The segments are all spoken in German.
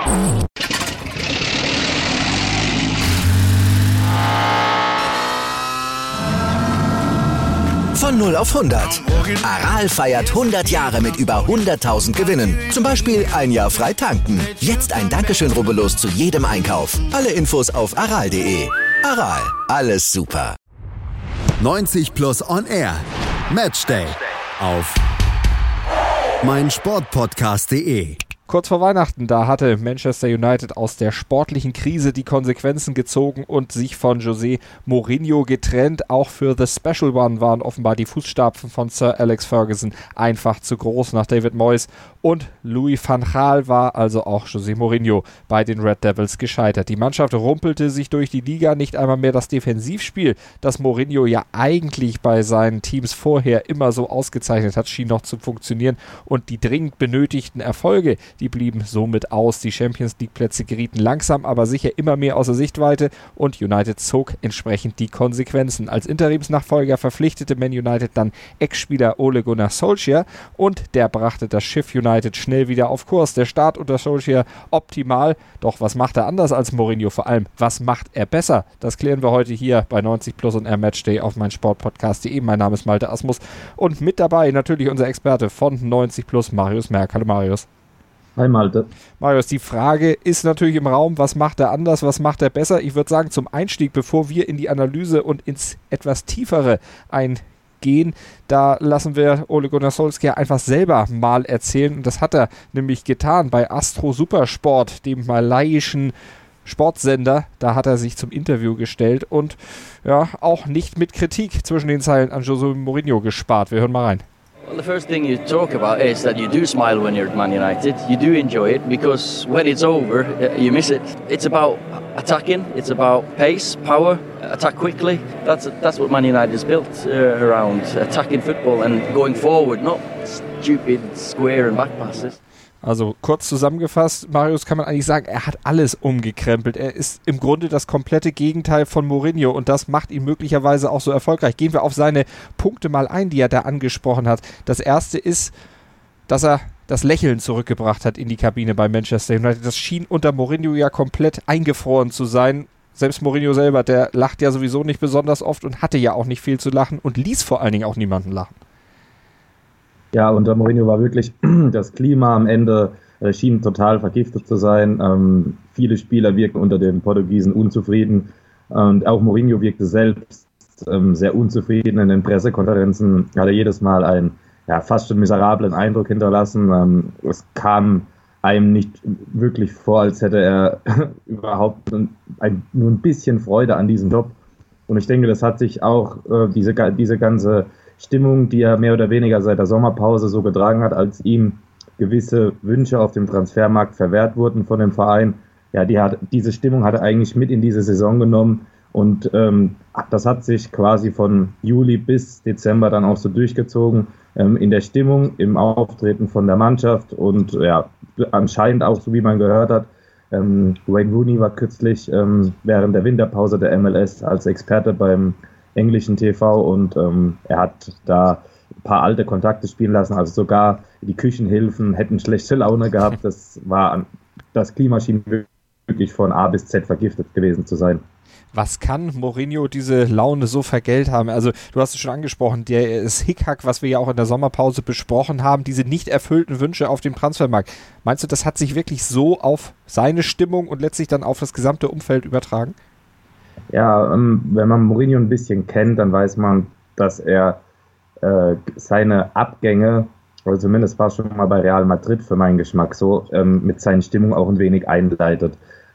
Von 0 auf 100. Aral feiert 100 Jahre mit über 100.000 Gewinnen. Zum Beispiel ein Jahr frei tanken. Jetzt ein Dankeschön, rubbellos zu jedem Einkauf. Alle Infos auf aral.de. Aral, alles super. 90 Plus on Air. Matchday auf meinsportpodcast.de. Kurz vor Weihnachten, da hatte Manchester United aus der sportlichen Krise die Konsequenzen gezogen und sich von José Mourinho getrennt. Auch für The Special One waren offenbar die Fußstapfen von Sir Alex Ferguson einfach zu groß. Nach David Moyes und Louis van Gaal war also auch José Mourinho bei den Red Devils gescheitert. Die Mannschaft rumpelte sich durch die Liga, nicht einmal mehr das Defensivspiel, das Mourinho ja eigentlich bei seinen Teams vorher immer so ausgezeichnet hat, schien noch zu funktionieren und die dringend benötigten Erfolge, die blieben somit aus. Die Champions-League-Plätze gerieten langsam, aber sicher immer mehr außer Sichtweite und United zog entsprechend die Konsequenzen. Als Interimsnachfolger verpflichtete Man United dann Ex-Spieler Ole Gunnar Solskjaer und der brachte das Schiff United schnell wieder auf Kurs. Der Start unter Solskjaer optimal, doch was macht er anders als Mourinho? Vor allem, was macht er besser? Das klären wir heute hier bei 90 Plus und Air Matchday auf meinsportpodcast.de. Mein Name ist Malte Asmus und mit dabei natürlich unser Experte von 90 Plus, Marius Merck. Hallo Marius. Hi Malte. Marius, die Frage ist natürlich im Raum, was macht er anders, was macht er besser? Ich würde sagen, zum Einstieg, bevor wir in die Analyse und ins etwas Tiefere eingehen, da lassen wir Ole Gunnar Solskjaer einfach selber mal erzählen. Und das hat er nämlich getan bei Astro Supersport, dem malaiischen Sportsender. Da hat er sich zum Interview gestellt und ja, auch nicht mit Kritik zwischen den Zeilen an José Mourinho gespart. Wir hören mal rein. Well, the first thing you talk about is that you do smile when you're at Man United. You do enjoy it because when it's over, you miss it. It's about attacking. It's about pace, power, attack quickly. That's what Man United is built around, attacking football and going forward, not stupid square and back passes. Also kurz zusammengefasst, Marius, kann man eigentlich sagen, er hat alles umgekrempelt. Er ist im Grunde das komplette Gegenteil von Mourinho und das macht ihn möglicherweise auch so erfolgreich. Gehen wir auf seine Punkte mal ein, die er da angesprochen hat. Das erste ist, dass er das Lächeln zurückgebracht hat in die Kabine bei Manchester United. Das schien unter Mourinho ja komplett eingefroren zu sein. Selbst Mourinho selber, der lacht ja sowieso nicht besonders oft und hatte ja auch nicht viel zu lachen und ließ vor allen Dingen auch niemanden lachen. Ja, unter Mourinho war wirklich das Klima am Ende, schien total vergiftet zu sein. Viele Spieler wirken unter den Portugiesen unzufrieden. Und auch Mourinho wirkte selbst sehr unzufrieden. In den Pressekonferenzen hat er jedes Mal einen fast schon miserablen Eindruck hinterlassen. Es kam einem nicht wirklich vor, als hätte er überhaupt nur ein bisschen Freude an diesem Job. Und ich denke, das hat sich auch diese ganze Stimmung, die er mehr oder weniger seit der Sommerpause so getragen hat, als ihm gewisse Wünsche auf dem Transfermarkt verwehrt wurden von dem Verein. Ja, diese Stimmung hat er eigentlich mit in diese Saison genommen und das hat sich quasi von Juli bis Dezember dann auch so durchgezogen in der Stimmung, im Auftreten von der Mannschaft und ja, anscheinend auch, so wie man gehört hat, Wayne Rooney war kürzlich während der Winterpause der MLS als Experte beim englischen TV und er hat da ein paar alte Kontakte spielen lassen, also sogar die Küchenhilfen hätten schlechte Laune gehabt. Das Klima schien wirklich von A bis Z vergiftet gewesen zu sein. Was kann Mourinho diese Laune so vergällt haben? Also du hast es schon angesprochen, das Hickhack, was wir ja auch in der Sommerpause besprochen haben, diese nicht erfüllten Wünsche auf dem Transfermarkt. Meinst du, das hat sich wirklich so auf seine Stimmung und letztlich dann auf das gesamte Umfeld übertragen? Ja, wenn man Mourinho ein bisschen kennt, dann weiß man, dass er seine Abgänge, oder zumindest war es schon mal bei Real Madrid für meinen Geschmack so, mit seinen Stimmungen auch ein wenig einleitet.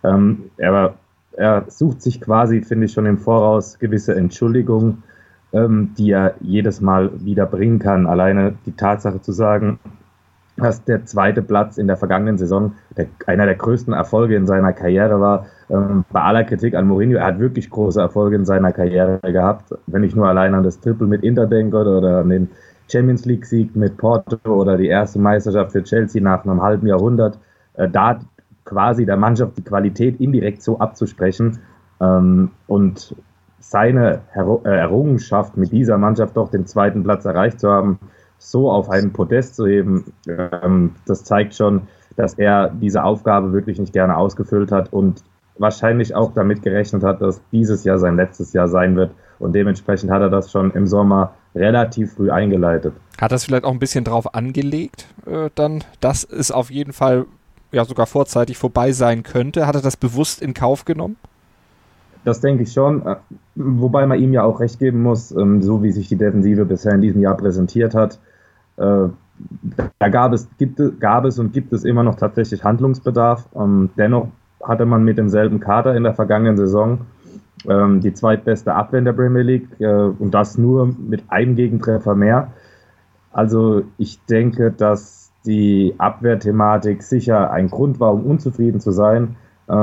Er sucht sich quasi, finde ich, schon im Voraus gewisse Entschuldigungen, die er jedes Mal wieder bringen kann. Alleine die Tatsache zu sagen, dass der zweite Platz in der vergangenen Saison einer der größten Erfolge in seiner Karriere war. Bei aller Kritik an Mourinho, er hat wirklich große Erfolge in seiner Karriere gehabt. Wenn ich nur allein an das Triple mit Inter denke oder an den Champions League Sieg mit Porto oder die erste Meisterschaft für Chelsea nach einem halben Jahrhundert, da quasi der Mannschaft die Qualität indirekt so abzusprechen und seine Errungenschaft mit dieser Mannschaft doch den zweiten Platz erreicht zu haben, so auf einen Podest zu heben, das zeigt schon, dass er diese Aufgabe wirklich nicht gerne ausgefüllt hat und wahrscheinlich auch damit gerechnet hat, dass dieses Jahr sein letztes Jahr sein wird. Und dementsprechend hat er das schon im Sommer relativ früh eingeleitet. Hat das vielleicht auch ein bisschen drauf angelegt, dann, dass es auf jeden Fall ja sogar vorzeitig vorbei sein könnte? Hat er das bewusst in Kauf genommen? Das denke ich schon, wobei man ihm ja auch recht geben muss, so wie sich die Defensive bisher in diesem Jahr präsentiert hat. Da gab es und gibt es immer noch tatsächlich Handlungsbedarf. Dennoch hatte man mit demselben Kader in der vergangenen Saison die zweitbeste Abwehr in der Premier League und das nur mit einem Gegentreffer mehr. Also ich denke, dass die Abwehrthematik sicher ein Grund war, um unzufrieden zu sein.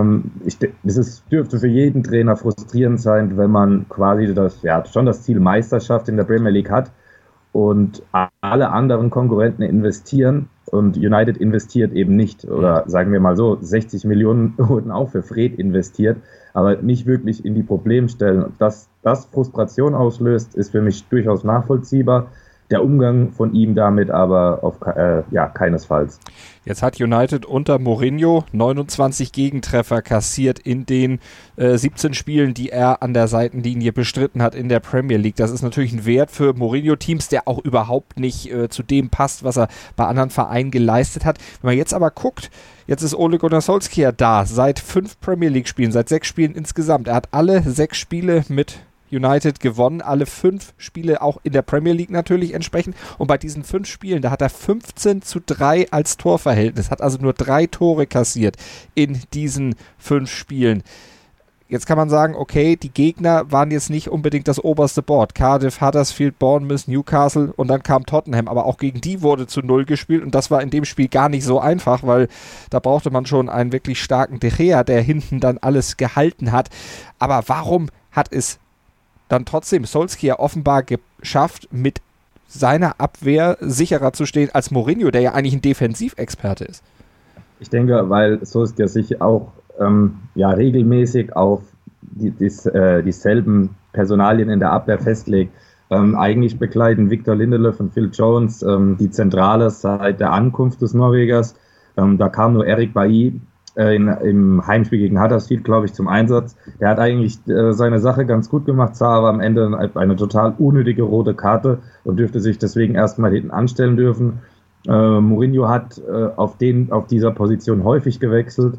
Dürfte für jeden Trainer frustrierend sein, wenn man quasi schon das Ziel Meisterschaft in der Premier League hat und alle anderen Konkurrenten investieren und United investiert eben nicht. Oder sagen wir mal so, 60 Millionen wurden auch für Fred investiert, aber nicht wirklich in die Problemstellen. Dass das Frustration auslöst, ist für mich durchaus nachvollziehbar. Der Umgang von ihm damit aber keinesfalls. Jetzt hat United unter Mourinho 29 Gegentreffer kassiert in den 17 Spielen, die er an der Seitenlinie bestritten hat in der Premier League. Das ist natürlich ein Wert für Mourinho-Teams, der auch überhaupt nicht zu dem passt, was er bei anderen Vereinen geleistet hat. Wenn man jetzt aber guckt, jetzt ist Ole Gunnar Solskjaer da, seit 5 Premier League-Spielen, seit 6 Spielen insgesamt. Er hat alle 6 Spiele mit United gewonnen, alle 5 Spiele auch in der Premier League natürlich entsprechend. Und bei diesen 5 Spielen, da hat er 15:3 als Torverhältnis, hat also nur 3 Tore kassiert in diesen 5 Spielen. Jetzt kann man sagen, okay, die Gegner waren jetzt nicht unbedingt das oberste Board. Cardiff, Huddersfield, Bournemouth, Newcastle und dann kam Tottenham. Aber auch gegen die wurde zu 0 gespielt und das war in dem Spiel gar nicht so einfach, weil da brauchte man schon einen wirklich starken De Gea, der hinten dann alles gehalten hat. Aber warum hat es dann trotzdem Solskjaer offenbar geschafft, mit seiner Abwehr sicherer zu stehen als Mourinho, der ja eigentlich ein Defensivexperte ist? Ich denke, weil Solskjaer sich auch regelmäßig auf dieselben Personalien in der Abwehr festlegt. Eigentlich bekleiden Victor Lindelöf und Phil Jones die Zentrale seit der Ankunft des Norwegers. Da kam nur Eric Bailly im Heimspiel gegen Huddersfield, glaube ich, zum Einsatz. Der hat eigentlich seine Sache ganz gut gemacht, sah aber am Ende eine total unnötige rote Karte und dürfte sich deswegen erstmal hinten anstellen dürfen. Mourinho hat auf dieser Position häufig gewechselt.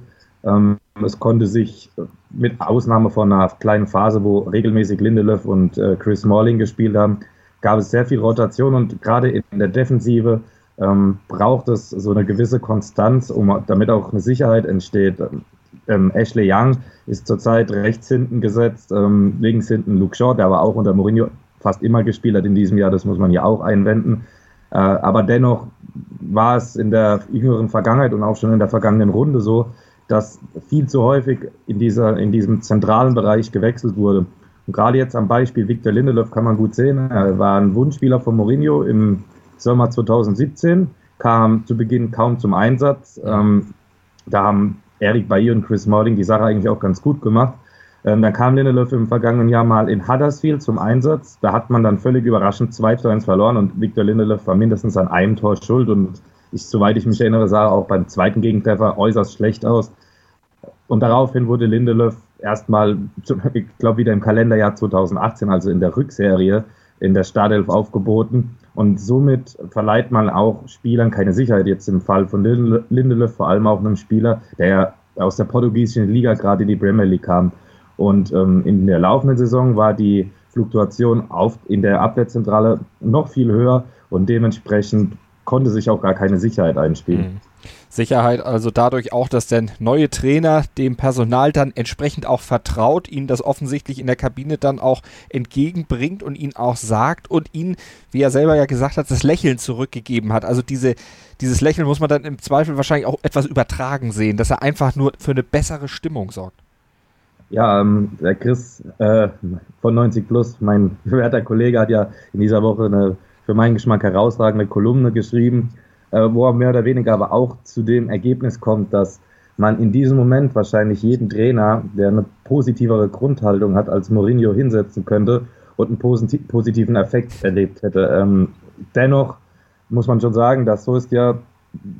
Es konnte sich mit Ausnahme von einer kleinen Phase, wo regelmäßig Lindelöf und Chris Smalling gespielt haben, gab es sehr viel Rotation und gerade in der Defensive braucht es so eine gewisse Konstanz, damit auch eine Sicherheit entsteht. Ashley Young ist zurzeit rechts hinten gesetzt, links hinten Luke Shaw, der aber auch unter Mourinho fast immer gespielt hat in diesem Jahr, das muss man hier auch einwenden. Aber dennoch war es in der jüngeren Vergangenheit und auch schon in der vergangenen Runde so, dass viel zu häufig in diesem zentralen Bereich gewechselt wurde. Und gerade jetzt am Beispiel Victor Lindelöf kann man gut sehen, er war ein Wunschspieler von Mourinho im Sommer 2017, kam zu Beginn kaum zum Einsatz. Da haben Eric Bailly und Chris Smalling die Sache eigentlich auch ganz gut gemacht. Dann kam Lindelöf im vergangenen Jahr mal in Huddersfield zum Einsatz. Da hat man dann völlig überraschend 2:1 verloren und Victor Lindelöf war mindestens an einem Tor schuld und soweit ich mich erinnere, sah er auch beim zweiten Gegentreffer äußerst schlecht aus. Und daraufhin wurde Lindelöf erstmal, ich glaube wieder im Kalenderjahr 2018, also in der Rückserie, in der Startelf aufgeboten. Und somit verleiht man auch Spielern keine Sicherheit. Jetzt im Fall von Lindelöf vor allem auch einem Spieler, der ja aus der portugiesischen Liga gerade in die Premier League kam. Und in der laufenden Saison war die Fluktuation in der Abwehrzentrale noch viel höher und dementsprechend konnte sich auch gar keine Sicherheit einspielen. Sicherheit also dadurch auch, dass der neue Trainer dem Personal dann entsprechend auch vertraut, ihnen das offensichtlich in der Kabine dann auch entgegenbringt und ihnen auch sagt und ihnen, wie er selber ja gesagt hat, das Lächeln zurückgegeben hat. Also dieses Lächeln muss man dann im Zweifel wahrscheinlich auch etwas übertragen sehen, dass er einfach nur für eine bessere Stimmung sorgt. Ja, der Chris von 90 Plus, mein werter Kollege, hat ja in dieser Woche eine für meinen Geschmack herausragende Kolumne geschrieben, wo er mehr oder weniger aber auch zu dem Ergebnis kommt, dass man in diesem Moment wahrscheinlich jeden Trainer, der eine positivere Grundhaltung hat, als Mourinho hinsetzen könnte und einen positiven Effekt erlebt hätte. Dennoch muss man schon sagen, dass Solskjaer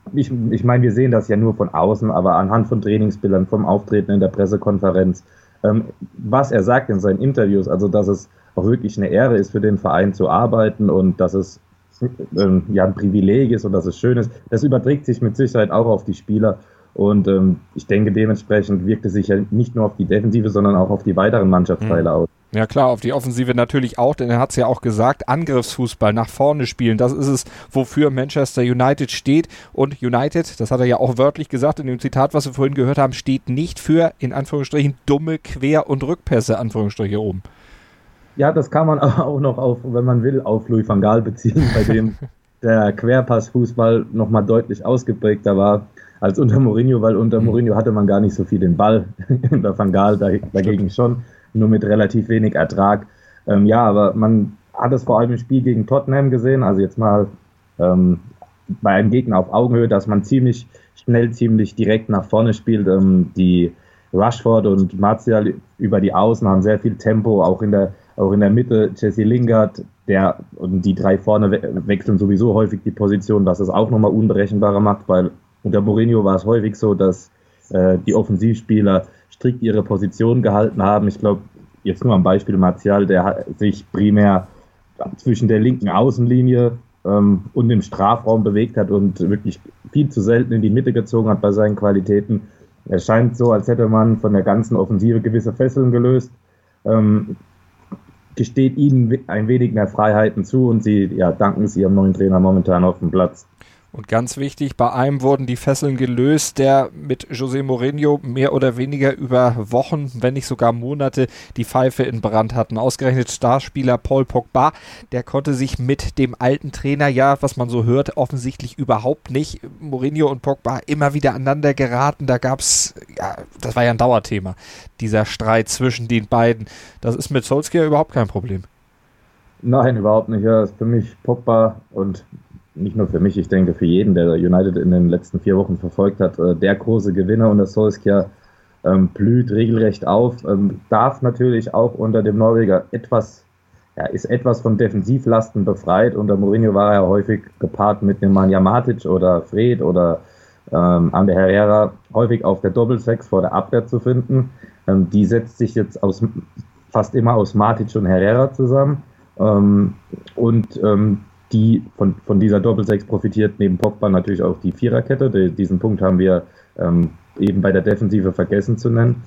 ich meine, wir sehen das ja nur von außen, aber anhand von Trainingsbildern, vom Auftreten in der Pressekonferenz, was er sagt in seinen Interviews, also dass es auch wirklich eine Ehre ist, für den Verein zu arbeiten und dass es ein Privileg ist und dass es schön ist, das überträgt sich mit Sicherheit auch auf die Spieler. Und ich denke, dementsprechend wirkt es sich ja nicht nur auf die Defensive, sondern auch auf die weiteren Mannschaftsteile aus. Ja klar, auf die Offensive natürlich auch, denn er hat es ja auch gesagt, Angriffsfußball, nach vorne spielen, das ist es, wofür Manchester United steht. Und United, das hat er ja auch wörtlich gesagt in dem Zitat, was wir vorhin gehört haben, steht nicht für, in Anführungsstrichen, dumme Quer- und Rückpässe, Anführungsstriche oben. Ja, das kann man auch noch auf, wenn man will, auf Louis van Gaal beziehen, bei dem der Querpassfußball nochmal deutlich ausgeprägter war als unter Mourinho, weil unter Mourinho hatte man gar nicht so viel den Ball, unter Van Gaal dagegen schon, nur mit relativ wenig Ertrag. Aber man hat es vor allem im Spiel gegen Tottenham gesehen, also jetzt mal bei einem Gegner auf Augenhöhe, dass man ziemlich schnell, ziemlich direkt nach vorne spielt. Die Rashford und Martial über die Außen haben sehr viel Tempo, auch in der Mitte Jesse Lingard, und die drei vorne wechseln sowieso häufig die Position, was es auch nochmal unberechenbarer macht, weil unter Mourinho war es häufig so, dass die Offensivspieler strikt ihre Position gehalten haben. Ich glaube, jetzt nur am Beispiel Martial, der sich primär zwischen der linken Außenlinie und dem Strafraum bewegt hat und wirklich viel zu selten in die Mitte gezogen hat bei seinen Qualitäten. Es scheint so, als hätte man von der ganzen Offensive gewisse Fesseln gelöst. Gesteht ihnen ein wenig mehr Freiheiten zu und sie danken es ihrem neuen Trainer momentan auf dem Platz. Und ganz wichtig, bei einem wurden die Fesseln gelöst, der mit José Mourinho mehr oder weniger über Wochen, wenn nicht sogar Monate, die Pfeife in Brand hatten. Ausgerechnet Starspieler Paul Pogba, der konnte sich mit dem alten Trainer, was man so hört, offensichtlich überhaupt nicht. Mourinho und Pogba immer wieder aneinander geraten, da gab's, das war ja ein Dauerthema, dieser Streit zwischen den beiden. Das ist mit Solskjaer überhaupt kein Problem. Nein, überhaupt nicht. Ja, ist für mich Pogba und nicht nur für mich, ich denke für jeden, der United in den letzten 4 Wochen verfolgt hat, der große Gewinner unter Solskjaer blüht regelrecht auf, darf natürlich auch unter dem Norweger ist etwas von Defensivlasten befreit. Unter Mourinho war er häufig gepaart mit Nemanja Matic oder Fred oder Ander Herrera häufig auf der Doppel-6 vor der Abwehr zu finden. Die setzt sich jetzt fast immer aus Matic und Herrera zusammen die von dieser Doppel-6 profitiert neben Pogba natürlich auch die Viererkette. Diesen Punkt haben wir eben bei der Defensive vergessen zu nennen.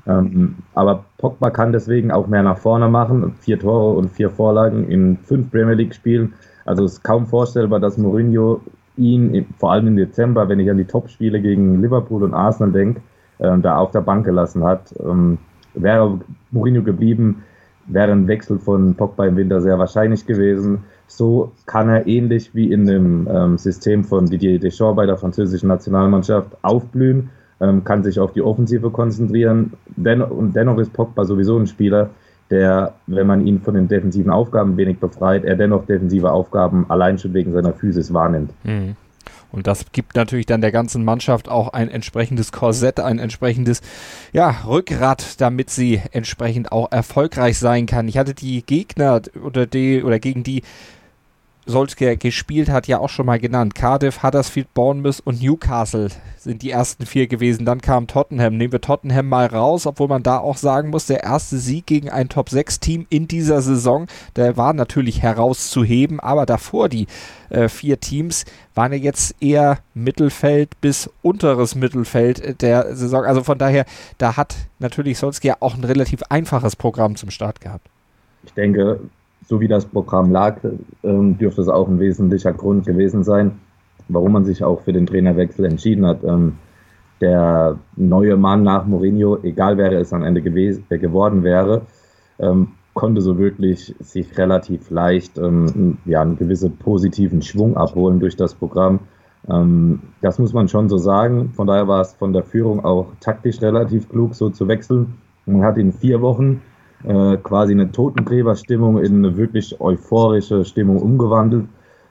Aber Pogba kann deswegen auch mehr nach vorne machen. 4 Tore und 4 Vorlagen in 5 Premier League Spielen. Also es ist kaum vorstellbar, dass Mourinho ihn, vor allem im Dezember, wenn ich an die Top-Spiele gegen Liverpool und Arsenal denke, da auf der Bank gelassen hat. Wäre Mourinho geblieben, wäre ein Wechsel von Pogba im Winter sehr wahrscheinlich gewesen. So kann er ähnlich wie in dem System von Didier Deschamps bei der französischen Nationalmannschaft aufblühen, kann sich auf die Offensive konzentrieren. Dennoch ist Pogba sowieso ein Spieler, der, wenn man ihn von den defensiven Aufgaben wenig befreit, er dennoch defensive Aufgaben allein schon wegen seiner Physis wahrnimmt. Und das gibt natürlich dann der ganzen Mannschaft auch ein entsprechendes Korsett, ein entsprechendes Rückgrat, damit sie entsprechend auch erfolgreich sein kann. Ich hatte die Gegner gegen die Solskjaer gespielt hat, ja auch schon mal genannt. Cardiff, Huddersfield, Bournemouth und Newcastle sind die ersten 4 gewesen. Dann kam Tottenham. Nehmen wir Tottenham mal raus, obwohl man da auch sagen muss, der erste Sieg gegen ein Top-6-Team in dieser Saison, der war natürlich herauszuheben, aber davor die 4 Teams waren ja jetzt eher Mittelfeld bis unteres Mittelfeld der Saison. Also von daher, da hat natürlich Solskjaer auch ein relativ einfaches Programm zum Start gehabt. Ich denke, so wie das Programm lag, dürfte es auch ein wesentlicher Grund gewesen sein, warum man sich auch für den Trainerwechsel entschieden hat. Der neue Mann nach Mourinho, egal wer es am Ende geworden wäre, konnte so wirklich sich relativ leicht einen gewissen positiven Schwung abholen durch das Programm. Das muss man schon so sagen. Von daher war es von der Führung auch taktisch relativ klug, so zu wechseln. Man hat in 4 Wochen quasi eine Totengräberstimmung in eine wirklich euphorische Stimmung umgewandelt.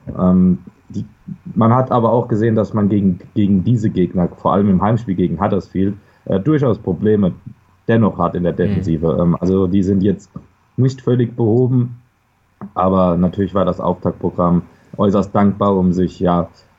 Man hat aber auch gesehen, dass man gegen diese Gegner, vor allem im Heimspiel gegen Huddersfield, durchaus Probleme dennoch hat in der Defensive. Also die sind jetzt nicht völlig behoben, aber natürlich war das Auftaktprogramm äußerst dankbar, um sich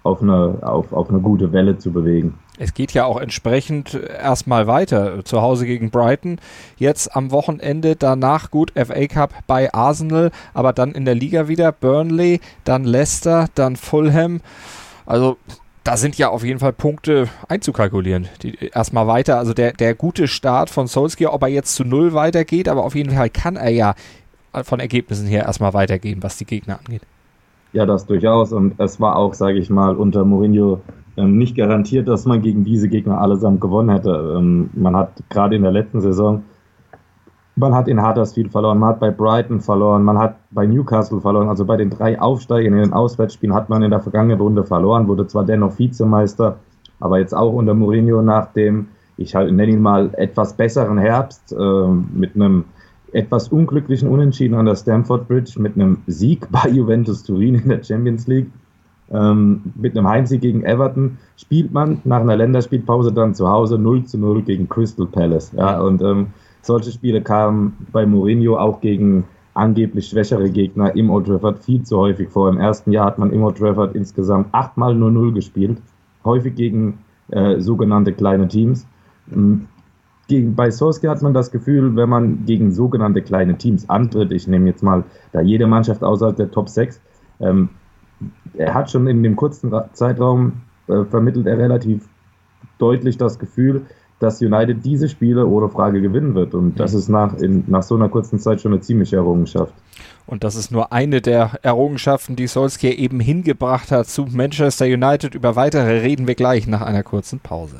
auf eine gute Welle zu bewegen. Es geht ja auch entsprechend erstmal weiter. Zu Hause gegen Brighton. Jetzt am Wochenende danach gut FA Cup bei Arsenal, aber dann in der Liga wieder Burnley, dann Leicester, dann Fulham. Also da sind ja auf jeden Fall Punkte einzukalkulieren. Erstmal weiter, also der gute Start von Solskjaer, ob er jetzt zu 0 weitergeht, aber auf jeden Fall kann er ja von Ergebnissen her erstmal weitergehen, was die Gegner angeht. Ja, das durchaus. Und es war auch, sage ich mal, unter Mourinho nicht garantiert, dass man gegen diese Gegner allesamt gewonnen hätte. Man hat gerade in der letzten Saison, man hat in Huddersfield verloren, man hat bei Brighton verloren, man hat bei Newcastle verloren. Also bei den 3 Aufsteigern in den Auswärtsspielen hat man in der vergangenen Runde verloren, wurde zwar dennoch Vizemeister, aber jetzt auch unter Mourinho nach dem, ich nenne ihn mal, etwas besseren Herbst, mit einem etwas unglücklichen Unentschieden an der Stamford Bridge, mit einem Sieg bei Juventus Turin in der Champions League, mit einem Heimsieg gegen Everton, spielt man nach einer Länderspielpause dann zu Hause 0-0 gegen Crystal Palace. Ja, und solche Spiele kamen bei Mourinho auch gegen angeblich schwächere Gegner im Old Trafford viel zu häufig vor. Im ersten Jahr hat man im Old Trafford insgesamt 8-mal 0-0 gespielt, häufig gegen sogenannte kleine Teams. Bei Solskjaer hat man das Gefühl, wenn man gegen sogenannte kleine Teams antritt, ich nehme jetzt mal da jede Mannschaft außerhalb der Top 6, er hat schon in dem kurzen Zeitraum vermittelt er relativ deutlich das Gefühl, dass United diese Spiele ohne Frage gewinnen wird. Und das ist nach so einer kurzen Zeit schon eine ziemliche Errungenschaft. Und das ist nur eine der Errungenschaften, die Solskjaer eben hingebracht hat zu Manchester United. Über weitere reden wir gleich nach einer kurzen Pause.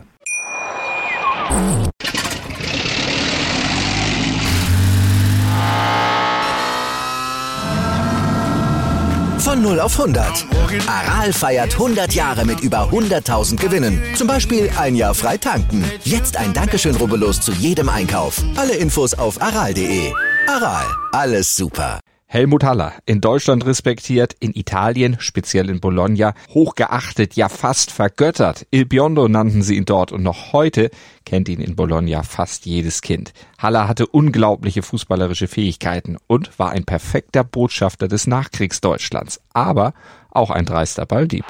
Von 0 auf 100. Aral feiert 100 Jahre mit über 100.000 Gewinnen. Zum Beispiel ein Jahr frei tanken. Jetzt ein Dankeschön, rubbellos zu jedem Einkauf. Alle Infos auf aral.de. Aral, alles super. Helmut Haller, in Deutschland respektiert, in Italien, speziell in Bologna, hochgeachtet, ja fast vergöttert. Il Biondo nannten sie ihn dort und noch heute kennt ihn in Bologna fast jedes Kind. Haller hatte unglaubliche fußballerische Fähigkeiten und war ein perfekter Botschafter des Nachkriegsdeutschlands, aber auch ein dreister Balldieb.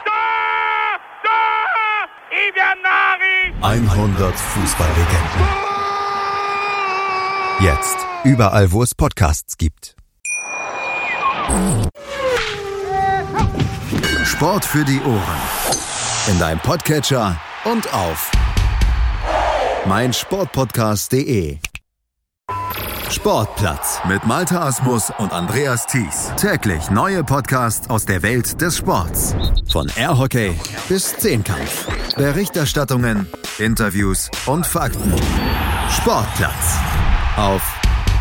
100 Fußballlegenden. Jetzt überall, wo es Podcasts gibt. Sport für die Ohren. In deinem Podcatcher und auf meinsportpodcast.de. Sportplatz mit Malte Asmus und Andreas Thies. Täglich neue Podcasts aus der Welt des Sports. Von Airhockey bis Zehnkampf. Berichterstattungen, Interviews und Fakten. Sportplatz auf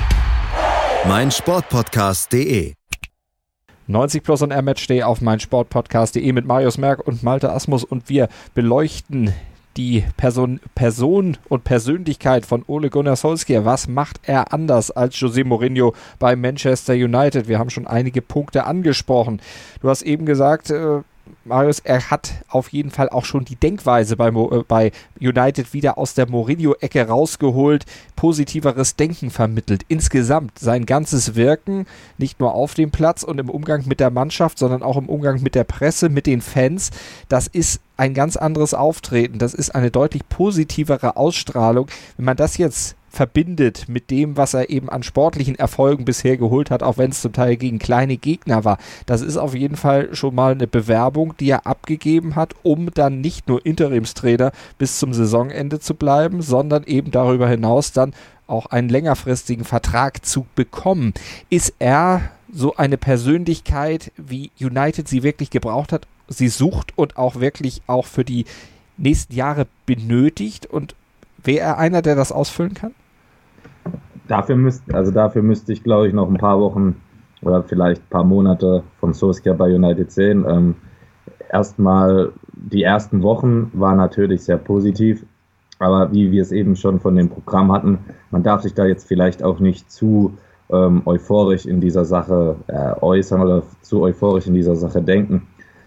meinsportpodcast.de. 90 Plus on Air Matchday auf meinsportpodcast.de mit Marius Merck und Malte Asmus und wir beleuchten die Person und Persönlichkeit von Ole Gunnar Solskjaer. Was macht er anders als José Mourinho bei Manchester United? Wir haben schon einige Punkte angesprochen. Du hast eben gesagt, Marius, er hat auf jeden Fall auch schon die Denkweise bei United wieder aus der Mourinho-Ecke rausgeholt, positiveres Denken vermittelt. Insgesamt sein ganzes Wirken, nicht nur auf dem Platz und im Umgang mit der Mannschaft, sondern auch im Umgang mit der Presse, mit den Fans, das ist ein ganz anderes Auftreten. Das ist eine deutlich positivere Ausstrahlung. Wenn man das jetzt verbindet mit dem, was er eben an sportlichen Erfolgen bisher geholt hat, auch wenn es zum Teil gegen kleine Gegner war. Das ist auf jeden Fall schon mal eine Bewerbung, die er abgegeben hat, um dann nicht nur Interimstrainer bis zum Saisonende zu bleiben, sondern eben darüber hinaus dann auch einen längerfristigen Vertrag zu bekommen. Ist er so eine Persönlichkeit, wie United sie wirklich gebraucht hat, sie sucht und auch wirklich auch für die nächsten Jahre benötigt, und wäre er einer, der das ausfüllen kann? Dafür müsste ich, glaube ich, noch ein paar Wochen oder vielleicht ein paar Monate von Solskjaer bei United sehen. Erstmal, die ersten Wochen waren natürlich sehr positiv, aber wie wir es eben schon von dem Programm hatten, man darf sich da jetzt vielleicht auch nicht zu euphorisch in dieser Sache äußern oder zu euphorisch in dieser Sache denken.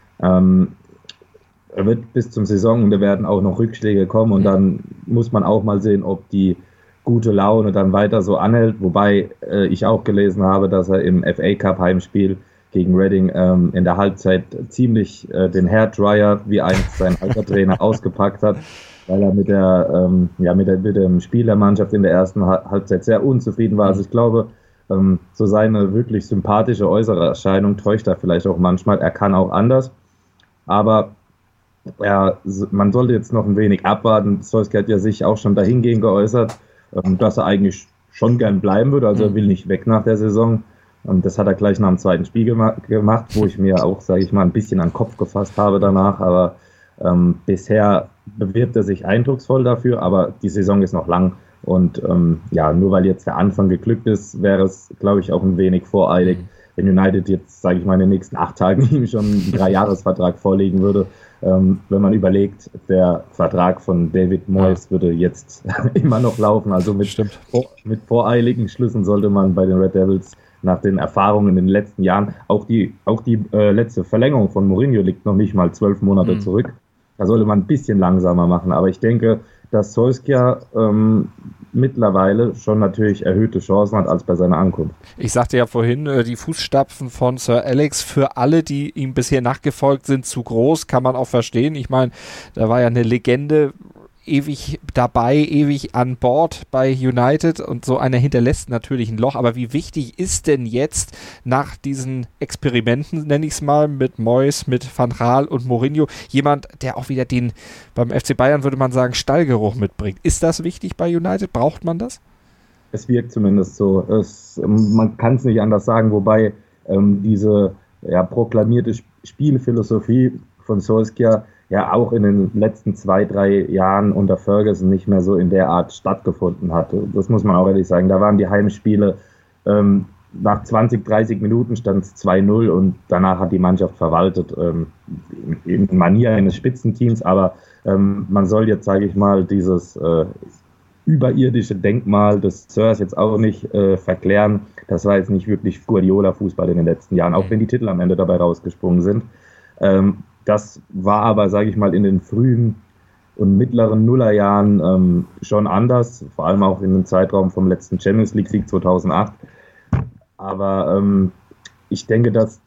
Er wird bis zum Saisonende werden auch noch Rückschläge kommen und dann muss man auch mal sehen, ob die gute Laune dann weiter so anhält, wobei ich auch gelesen habe, dass er im FA Cup Heimspiel gegen Reading in der Halbzeit ziemlich den Hairdryer, wie einst sein alter Trainer, ausgepackt hat, weil er mit dem Spiel der Mannschaft in der ersten Halbzeit sehr unzufrieden war. Also ich glaube, so seine wirklich sympathische äußere Erscheinung täuscht er vielleicht auch manchmal. Er kann auch anders, aber man sollte jetzt noch ein wenig abwarten. Solskjaer hat ja sich auch schon dahingehend geäußert, dass er eigentlich schon gern bleiben würde. Also er will nicht weg nach der Saison. Und das hat er gleich nach dem zweiten Spiel gemacht, wo ich mir auch, sage ich mal, ein bisschen an den Kopf gefasst habe danach. Aber bisher bewirbt er sich eindrucksvoll dafür, aber die Saison ist noch lang. Und nur weil jetzt der Anfang geglückt ist, wäre es, glaube ich, auch ein wenig voreilig, wenn United jetzt, sage ich mal, in den nächsten 8 Tagen ihm schon einen 3-Jahres-Vertrag vorlegen würde. Wenn man überlegt, der Vertrag von David Moyes würde jetzt immer noch laufen. Also mit voreiligen Schlüssen sollte man bei den Red Devils nach den Erfahrungen in den letzten Jahren, auch die letzte Verlängerung von Mourinho liegt noch nicht mal 12 Monate zurück. Da sollte man ein bisschen langsamer machen. Aber ich denke, dass Solskjaer mittlerweile schon natürlich erhöhte Chancen hat als bei seiner Ankunft. Ich sagte ja vorhin, die Fußstapfen von Sir Alex für alle, die ihm bisher nachgefolgt sind, zu groß, kann man auch verstehen. Ich meine, da war ja eine Legende, ewig dabei, ewig an Bord bei United und so einer hinterlässt natürlich ein Loch. Aber wie wichtig ist denn jetzt nach diesen Experimenten, nenne ich es mal, mit Moyes, mit Van Gaal und Mourinho, jemand, der auch wieder den, beim FC Bayern würde man sagen, Stallgeruch mitbringt. Ist das wichtig bei United? Braucht man das? Es wirkt zumindest so. Man kann es nicht anders sagen, wobei diese proklamierte Spielphilosophie von Solskjaer ja auch in den letzten 2-3 Jahren unter Ferguson nicht mehr so in der Art stattgefunden hat. Das muss man auch ehrlich sagen. Da waren die Heimspiele, nach 20, 30 Minuten stand es 2-0 und danach hat die Mannschaft verwaltet, in Manier eines Spitzenteams. Aber man soll jetzt, sage ich mal, dieses überirdische Denkmal des Sirs jetzt auch nicht verklären. Das war jetzt nicht wirklich Guardiola-Fußball in den letzten Jahren, auch wenn die Titel am Ende dabei rausgesprungen sind. Das war aber, sage ich mal, in den frühen und mittleren Nullerjahren schon anders, vor allem auch in dem Zeitraum vom letzten Champions League-Sieg 2008. Aber ich denke, dass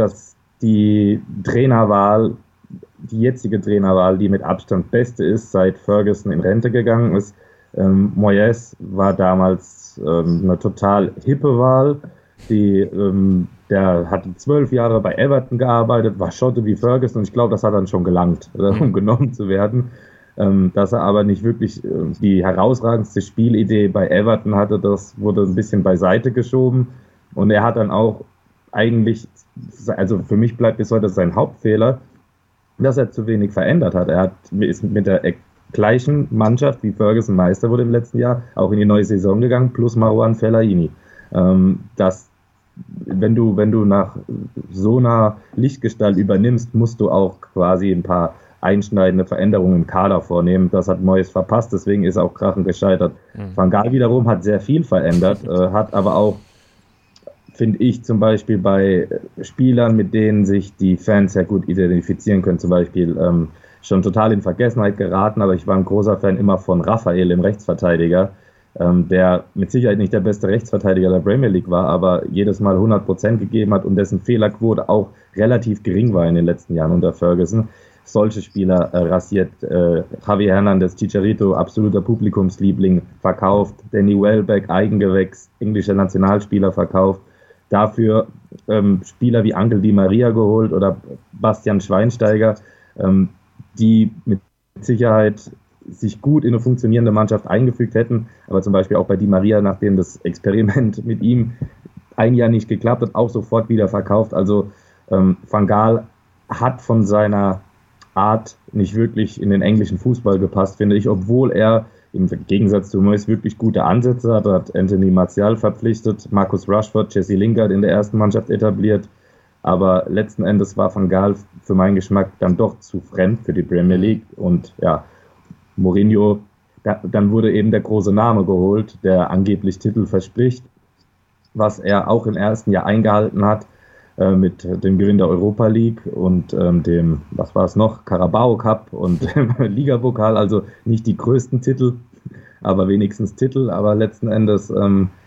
die Trainerwahl, die jetzige Trainerwahl, die mit Abstand beste ist, seit Ferguson in Rente gegangen ist. Moyes war damals eine total hippe Wahl, der hat 12 Jahre bei Everton gearbeitet, war Schotte wie Ferguson und ich glaube, das hat dann schon gelangt, um genommen zu werden. Dass er aber nicht wirklich die herausragendste Spielidee bei Everton hatte, das wurde ein bisschen beiseite geschoben und er hat dann auch eigentlich, also für mich bleibt bis heute sein Hauptfehler, dass er zu wenig verändert hat. Er ist mit der gleichen Mannschaft wie Ferguson Meister wurde im letzten Jahr auch in die neue Saison gegangen, plus Marouane Fellaini. Wenn du nach so einer Lichtgestalt übernimmst, musst du auch quasi ein paar einschneidende Veränderungen im Kader vornehmen. Das hat Moyes verpasst, deswegen ist er auch krachend gescheitert. Van Gaal wiederum hat sehr viel verändert, hat aber auch, finde ich, zum Beispiel bei Spielern, mit denen sich die Fans sehr gut identifizieren können, zum Beispiel schon total in Vergessenheit geraten, aber ich war ein großer Fan immer von Raphael, dem Rechtsverteidiger, der mit Sicherheit nicht der beste Rechtsverteidiger der Premier League war, aber jedes Mal 100% gegeben hat und dessen Fehlerquote auch relativ gering war in den letzten Jahren unter Ferguson. Solche Spieler rasiert Javier Hernandez, Chicharito, absoluter Publikumsliebling, verkauft, Danny Welbeck, Eigengewächs, englischer Nationalspieler verkauft, dafür Spieler wie Angel Di Maria geholt oder Bastian Schweinsteiger, die mit Sicherheit sich gut in eine funktionierende Mannschaft eingefügt hätten, aber zum Beispiel auch bei Di Maria, nachdem das Experiment mit ihm ein Jahr nicht geklappt hat, auch sofort wieder verkauft. Also Van Gaal hat von seiner Art nicht wirklich in den englischen Fußball gepasst, finde ich, obwohl er im Gegensatz zu Moyes wirklich gute Ansätze hat. Er hat Anthony Martial verpflichtet, Marcus Rashford, Jesse Lingard in der ersten Mannschaft etabliert, aber letzten Endes war Van Gaal für meinen Geschmack dann doch zu fremd für die Premier League und ja, Mourinho, dann wurde eben der große Name geholt, der angeblich Titel verspricht, was er auch im ersten Jahr eingehalten hat, mit dem Gewinn der Europa League und dem, was war es noch, Carabao Cup und Ligapokal, also nicht die größten Titel, aber wenigstens Titel, aber letzten Endes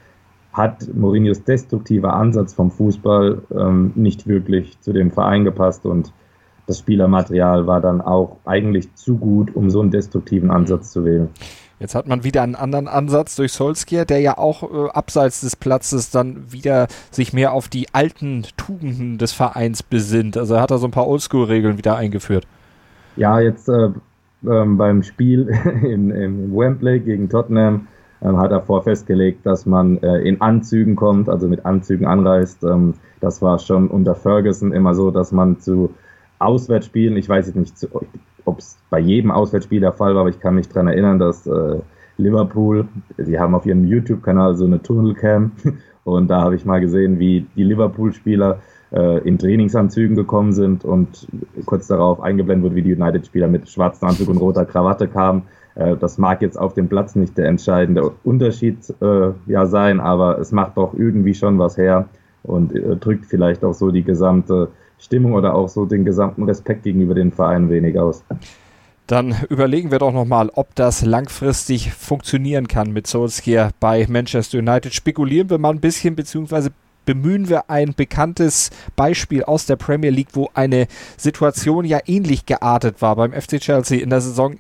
hat Mourinhos destruktiver Ansatz vom Fußball nicht wirklich zu dem Verein gepasst und das Spielermaterial war dann auch eigentlich zu gut, um so einen destruktiven Ansatz zu wählen. Jetzt hat man wieder einen anderen Ansatz durch Solskjaer, der ja auch abseits des Platzes dann wieder sich mehr auf die alten Tugenden des Vereins besinnt. Also er hat da so ein paar Oldschool-Regeln wieder eingeführt. Ja, jetzt beim Spiel in Wembley gegen Tottenham hat er festgelegt, dass man in Anzügen kommt, also mit Anzügen anreist. Das war schon unter Ferguson immer so, dass man zu Auswärtsspielen, ich weiß jetzt nicht, ob es bei jedem Auswärtsspiel der Fall war, aber ich kann mich daran erinnern, dass Liverpool, die haben auf ihrem YouTube-Kanal so eine Tunnelcam und da habe ich mal gesehen, wie die Liverpool-Spieler in Trainingsanzügen gekommen sind und kurz darauf eingeblendet wurde, wie die United-Spieler mit schwarzem Anzug und roter Krawatte kamen. Das mag jetzt auf dem Platz nicht der entscheidende Unterschied sein, aber es macht doch irgendwie schon was her und drückt vielleicht auch so die gesamte Stimmung oder auch so den gesamten Respekt gegenüber den Vereinen wenig aus. Dann überlegen wir doch nochmal, ob das langfristig funktionieren kann mit Solskjaer bei Manchester United. Spekulieren wir mal ein bisschen, beziehungsweise bemühen wir ein bekanntes Beispiel aus der Premier League, wo eine Situation ja ähnlich geartet war beim FC Chelsea in der Saison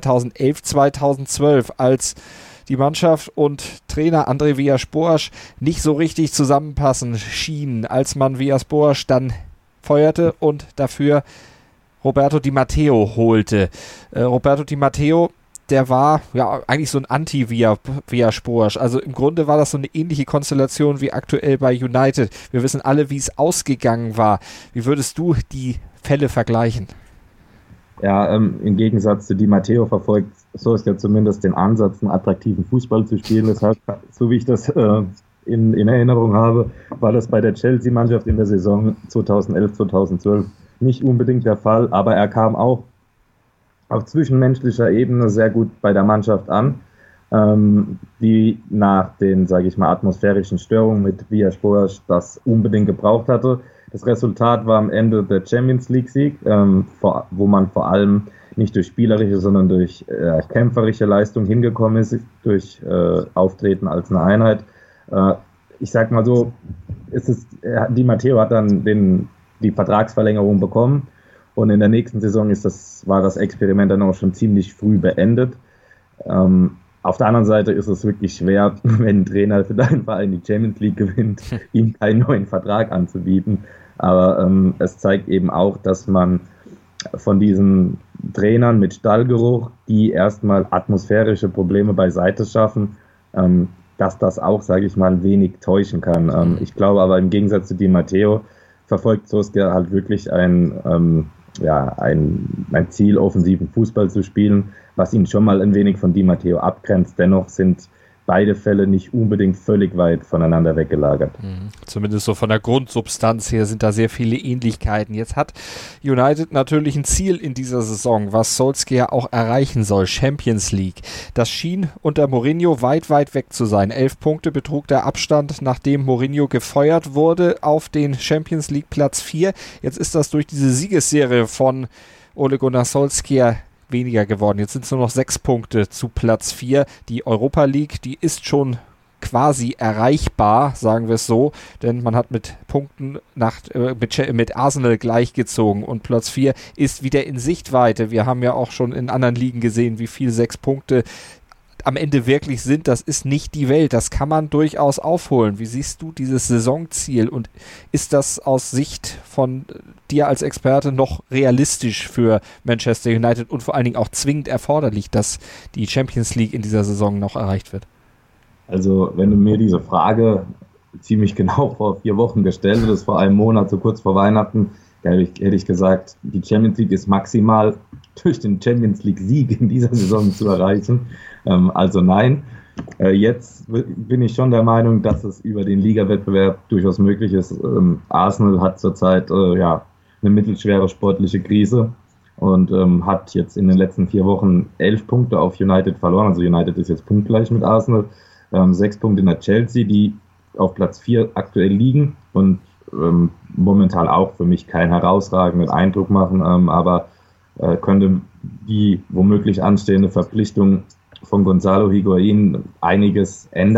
2011-2012, als die Mannschaft und Trainer André Villas-Boas nicht so richtig zusammenpassen schienen, als man Villas-Boas dann feuerte und dafür Roberto Di Matteo holte. Roberto Di Matteo, der war ja eigentlich so ein Anti-Villas-Boas. Also im Grunde war das so eine ähnliche Konstellation wie aktuell bei United. Wir wissen alle, wie es ausgegangen war. Wie würdest du die Fälle vergleichen? Ja, im Gegensatz zu Di Matteo verfolgt Solskjaer zumindest den Ansatz, einen attraktiven Fußball zu spielen. Deshalb, so wie ich das in Erinnerung habe, war das bei der Chelsea-Mannschaft in der Saison 2011-2012 nicht unbedingt der Fall, aber er kam auch auf zwischenmenschlicher Ebene sehr gut bei der Mannschaft an, die nach den, sage ich mal, atmosphärischen Störungen mit Villas-Boas das unbedingt gebraucht hatte. Das Resultat war am Ende der Champions League-Sieg, wo man vor allem nicht durch spielerische, sondern durch kämpferische Leistung hingekommen ist, durch Auftreten als eine Einheit. Ich sag mal so, Di Matteo hat dann die Vertragsverlängerung bekommen und in der nächsten Saison war das Experiment dann auch schon ziemlich früh beendet. Auf der anderen Seite ist es wirklich schwer, wenn ein Trainer für deinen Verein die Champions League gewinnt, ihm keinen neuen Vertrag anzubieten. Aber es zeigt eben auch, dass man von diesen Trainern mit Stallgeruch, die erstmal atmosphärische Probleme beiseite schaffen, dass das auch, sage ich mal, ein wenig täuschen kann. Ich glaube aber im Gegensatz zu Di Matteo verfolgt Solskjaer halt wirklich ein Ziel, offensiven Fußball zu spielen, was ihn schon mal ein wenig von Di Matteo abgrenzt. Dennoch sind beide Fälle nicht unbedingt völlig weit voneinander weggelagert. Zumindest so von der Grundsubstanz her sind da sehr viele Ähnlichkeiten. Jetzt hat United natürlich ein Ziel in dieser Saison, was Solskjaer auch erreichen soll, Champions League. Das schien unter Mourinho weit, weit weg zu sein. 11 Punkte betrug der Abstand, nachdem Mourinho gefeuert wurde, auf den Champions League Platz 4. Jetzt ist das durch diese Siegesserie von Ole Gunnar Solskjaer weniger geworden. Jetzt sind es nur noch 6 Punkte zu Platz 4. Die Europa League, die ist schon quasi erreichbar, sagen wir es so, denn man hat mit Punkten mit Arsenal gleichgezogen und Platz 4 ist wieder in Sichtweite. Wir haben ja auch schon in anderen Ligen gesehen, wie viel 6 Punkte am Ende wirklich sind. Das ist nicht die Welt. Das kann man durchaus aufholen. Wie siehst du dieses Saisonziel und ist das aus Sicht von dir als Experte noch realistisch für Manchester United und vor allen Dingen auch zwingend erforderlich, dass die Champions League in dieser Saison noch erreicht wird? Also wenn du mir diese Frage ziemlich genau vor 4 Wochen gestellt hättest, vor einem Monat, so kurz vor Weihnachten, hätte ich gesagt, die Champions League ist maximal durch den Champions League-Sieg in dieser Saison zu erreichen. Also nein. Jetzt bin ich schon der Meinung, dass es über den Liga-Wettbewerb durchaus möglich ist. Arsenal hat zurzeit eine mittelschwere sportliche Krise und hat jetzt in den letzten 4 Wochen 11 Punkte auf United verloren. Also United ist jetzt punktgleich mit Arsenal. 6 Punkte in der Chelsea, die auf Platz 4 aktuell liegen und momentan auch für mich keinen herausragenden Eindruck machen, aber könnte die womöglich anstehende Verpflichtung von Gonzalo Higuaín einiges ändern.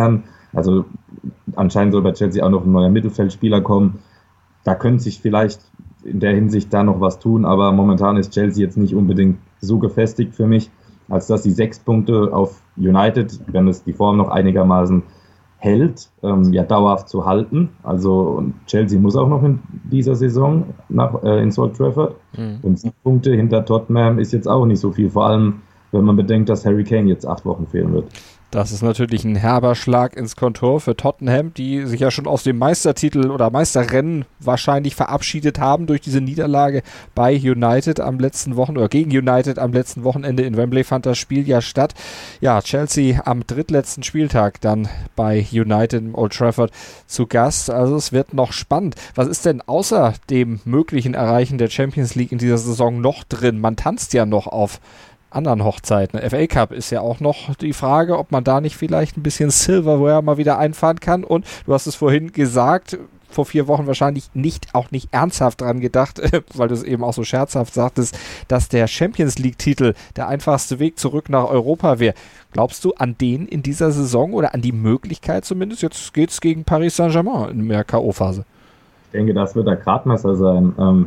Also anscheinend soll bei Chelsea auch noch ein neuer Mittelfeldspieler kommen. Da könnte sich vielleicht in der Hinsicht da noch was tun, aber momentan ist Chelsea jetzt nicht unbedingt so gefestigt für mich, als dass sie 6 Punkte auf United, wenn es die Form noch einigermaßen hält, dauerhaft zu halten. Also Chelsea muss auch noch in dieser Saison ins Old Trafford. Und 7 Punkte hinter Tottenham ist jetzt auch nicht so viel, vor allem wenn man bedenkt, dass Harry Kane jetzt 8 Wochen fehlen wird. Das ist natürlich ein herber Schlag ins Kontor für Tottenham, die sich ja schon aus dem Meistertitel oder Meisterrennen wahrscheinlich verabschiedet haben durch diese Niederlage bei United am letzten Wochenende oder gegen United am letzten Wochenende in Wembley fand das Spiel ja statt. Ja, Chelsea am drittletzten Spieltag dann bei United im Old Trafford zu Gast. Also es wird noch spannend. Was ist denn außer dem möglichen Erreichen der Champions League in dieser Saison noch drin? Man tanzt ja noch auf anderen Hochzeiten. FA Cup ist ja auch noch die Frage, ob man da nicht vielleicht ein bisschen Silverware mal wieder einfahren kann. Und du hast es vorhin gesagt, vor 4 Wochen wahrscheinlich auch nicht ernsthaft dran gedacht, weil du es eben auch so scherzhaft sagtest, dass der Champions League-Titel der einfachste Weg zurück nach Europa wäre. Glaubst du an den in dieser Saison oder an die Möglichkeit zumindest? Jetzt geht es gegen Paris Saint-Germain in der K.O.-Phase. Ich denke, das wird der Gradmesser sein.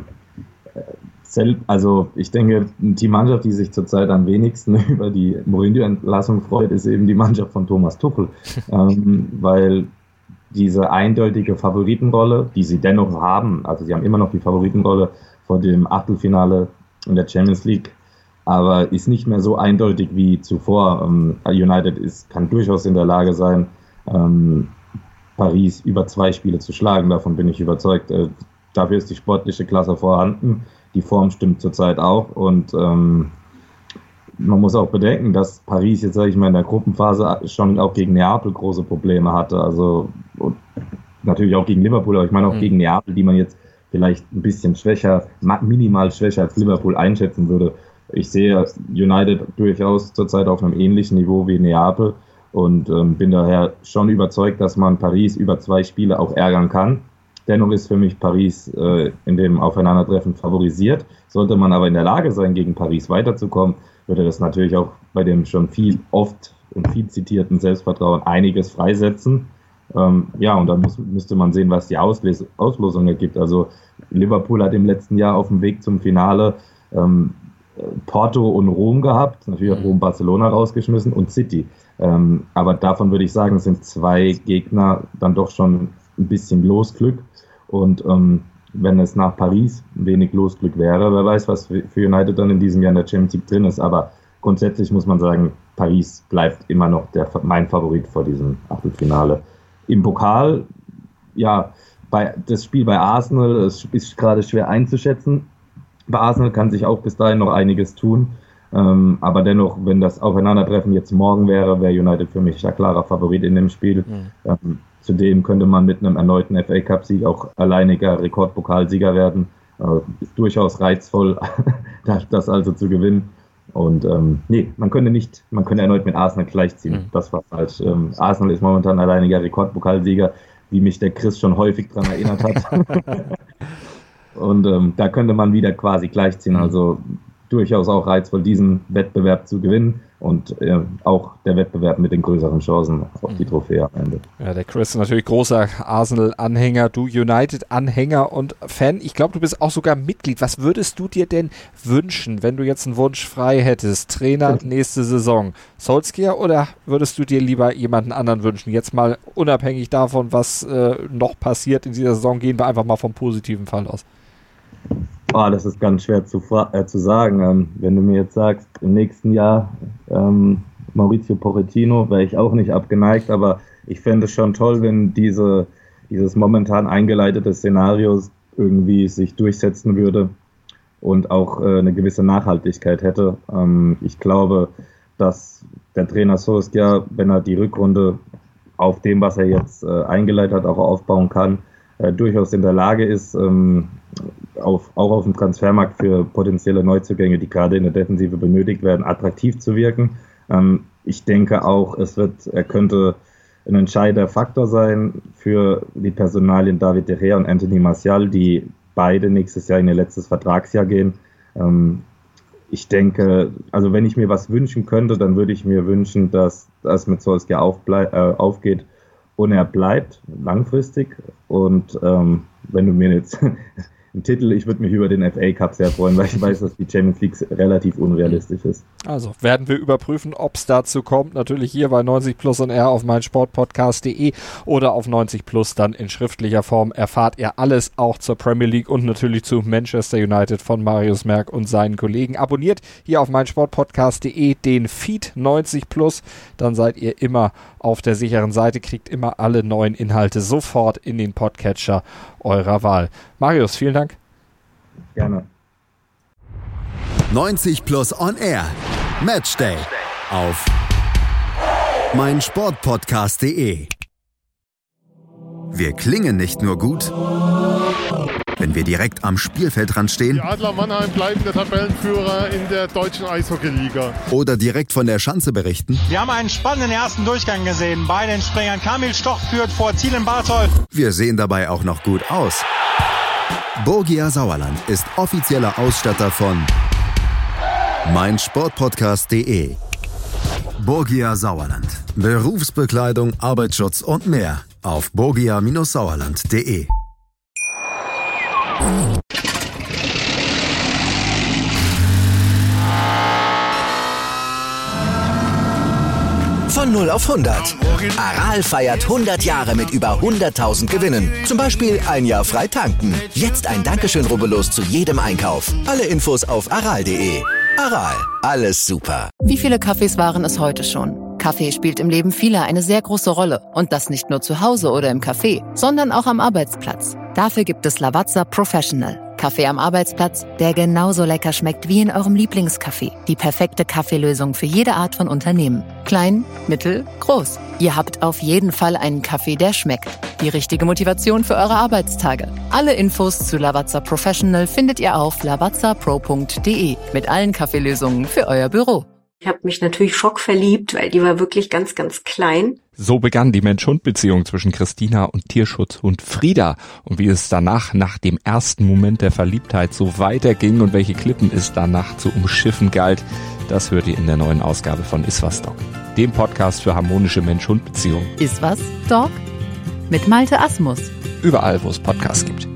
Also ich denke, die Mannschaft, die sich zurzeit am wenigsten über die Mourinho-Entlassung freut, ist eben die Mannschaft von Thomas Tuchel, weil diese eindeutige Favoritenrolle, die sie dennoch haben, also sie haben immer noch die Favoritenrolle vor dem Achtelfinale in der Champions League, aber ist nicht mehr so eindeutig wie zuvor. United kann durchaus in der Lage sein, Paris über 2 Spiele zu schlagen, davon bin ich überzeugt. Dafür ist die sportliche Klasse vorhanden. Die Form stimmt zurzeit auch und man muss auch bedenken, dass Paris jetzt, sage ich mal, in der Gruppenphase schon auch gegen Neapel große Probleme hatte, also und natürlich auch gegen Liverpool, aber ich meine auch gegen Neapel, die man jetzt vielleicht ein bisschen schwächer, minimal schwächer als Liverpool einschätzen würde. Ich sehe United durchaus zurzeit auf einem ähnlichen Niveau wie Neapel und bin daher schon überzeugt, dass man Paris über 2 Spiele auch ärgern kann. Dennoch ist für mich Paris in dem Aufeinandertreffen favorisiert. Sollte man aber in der Lage sein, gegen Paris weiterzukommen, würde das natürlich auch bei dem schon oft und viel zitierten Selbstvertrauen einiges freisetzen. Und dann müsste man sehen, was die Auslosung ergibt. Also Liverpool hat im letzten Jahr auf dem Weg zum Finale Porto und Rom gehabt, natürlich auch Rom Barcelona rausgeschmissen und City. Aber davon würde ich sagen, sind 2 Gegner dann doch schon ein bisschen Losglück. Und wenn es nach Paris wenig Losglück wäre, wer weiß, was für United dann in diesem Jahr in der Champions League drin ist. Aber grundsätzlich muss man sagen, Paris bleibt immer noch mein Favorit vor diesem Achtelfinale. Im Pokal, das Spiel bei Arsenal ist gerade schwer einzuschätzen. Bei Arsenal kann sich auch bis dahin noch einiges tun. Aber dennoch, wenn das Aufeinandertreffen jetzt morgen wäre United für mich ein klarer Favorit in dem Spiel. Zudem könnte man mit einem erneuten FA Cup-Sieg auch alleiniger Rekordpokalsieger werden. Ist durchaus reizvoll, das also zu gewinnen. Und man könnte erneut mit Arsenal gleichziehen. Das war falsch. Arsenal ist momentan alleiniger Rekordpokalsieger, wie mich der Chris schon häufig daran erinnert hat. Und da könnte man wieder quasi gleichziehen. Also durchaus auch reizvoll, diesen Wettbewerb zu gewinnen und auch der Wettbewerb mit den größeren Chancen auf die Trophäe am Ende. Ja, der Chris ist natürlich großer Arsenal-Anhänger, du United-Anhänger und Fan. Ich glaube, du bist auch sogar Mitglied. Was würdest du dir denn wünschen, wenn du jetzt einen Wunsch frei hättest? Trainer nächste Saison. Solskjaer oder würdest du dir lieber jemanden anderen wünschen? Jetzt mal unabhängig davon, was noch passiert in dieser Saison, gehen wir einfach mal vom positiven Fall aus. Das ist ganz schwer zu sagen. Wenn du mir jetzt sagst, im nächsten Jahr Mauricio Pochettino, wäre ich auch nicht abgeneigt, aber ich fände es schon toll, wenn dieses momentan eingeleitete Szenario irgendwie sich durchsetzen würde und auch eine gewisse Nachhaltigkeit hätte. Ich glaube, dass der Trainer Solskjaer, wenn er die Rückrunde auf dem, was er jetzt eingeleitet hat, auch aufbauen kann, durchaus in der Lage ist, auch auf dem Transfermarkt für potenzielle Neuzugänge, die gerade in der Defensive benötigt werden, attraktiv zu wirken. Ich denke auch, er könnte ein entscheidender Faktor sein für die Personalien David de Gea und Anthony Martial, die beide nächstes Jahr in ihr letztes Vertragsjahr gehen. Ich denke, also wenn ich mir was wünschen könnte, dann würde ich mir wünschen, dass das mit Solskjaer aufgeht und er bleibt langfristig. Und wenn du mir jetzt einen Titel, ich würde mich über den FA Cup sehr freuen, weil ich weiß, dass die Champions League relativ unrealistisch ist. Also werden wir überprüfen, ob es dazu kommt. Natürlich hier bei 90 Plus und R auf meinsportpodcast.de oder auf 90 Plus dann in schriftlicher Form erfahrt ihr alles auch zur Premier League und natürlich zu Manchester United von Marius Merck und seinen Kollegen. Abonniert hier auf meinsportpodcast.de den Feed 90 Plus, dann seid ihr immer auf der sicheren Seite, kriegt immer alle neuen Inhalte sofort in den Podcatcher eurer Wahl. Marius, vielen Dank. Gerne. 90 Plus on Air. Matchday auf meinsportpodcast.de. Wir klingen nicht nur gut, wenn wir direkt am Spielfeldrand stehen. Die Adler Mannheim bleiben der Tabellenführer in der deutschen Eishockey-Liga. Oder direkt von der Schanze berichten. Wir haben einen spannenden ersten Durchgang gesehen. Bei den Springern Kamil Stoch führt vor Zielen Bartol. Wir sehen dabei auch noch gut aus. Borgia Sauerland ist offizieller Ausstatter von meinsportpodcast.de. Borgia Sauerland. Berufsbekleidung, Arbeitsschutz und mehr auf borgia-sauerland.de. Von 0 auf 100. Aral feiert 100 Jahre mit über 100.000 Gewinnen. Zum Beispiel ein Jahr frei tanken. Jetzt ein Dankeschön, rubbellos zu jedem Einkauf. Alle Infos auf aral.de. Aral, alles super. Wie viele Kaffees waren es heute schon? Kaffee spielt im Leben vieler eine sehr große Rolle. Und das nicht nur zu Hause oder im Café, sondern auch am Arbeitsplatz. Dafür gibt es Lavazza Professional. Kaffee am Arbeitsplatz, der genauso lecker schmeckt wie in eurem Lieblingscafé. Die perfekte Kaffeelösung für jede Art von Unternehmen. Klein, mittel, groß. Ihr habt auf jeden Fall einen Kaffee, der schmeckt. Die richtige Motivation für eure Arbeitstage. Alle Infos zu Lavazza Professional findet ihr auf lavazzapro.de mit allen Kaffeelösungen für euer Büro. Ich habe mich natürlich schockverliebt, weil die war wirklich ganz, ganz klein. So begann die Mensch-Hund-Beziehung zwischen Christina und Tierschutzhund Frieda. Und wie es danach, nach dem ersten Moment der Verliebtheit, so weiterging und welche Klippen es danach zu umschiffen galt, das hört ihr in der neuen Ausgabe von Iswas Dog, dem Podcast für harmonische Mensch-Hund-Beziehungen. Iswas Dog? Mit Malte Asmus. Überall, wo es Podcasts gibt.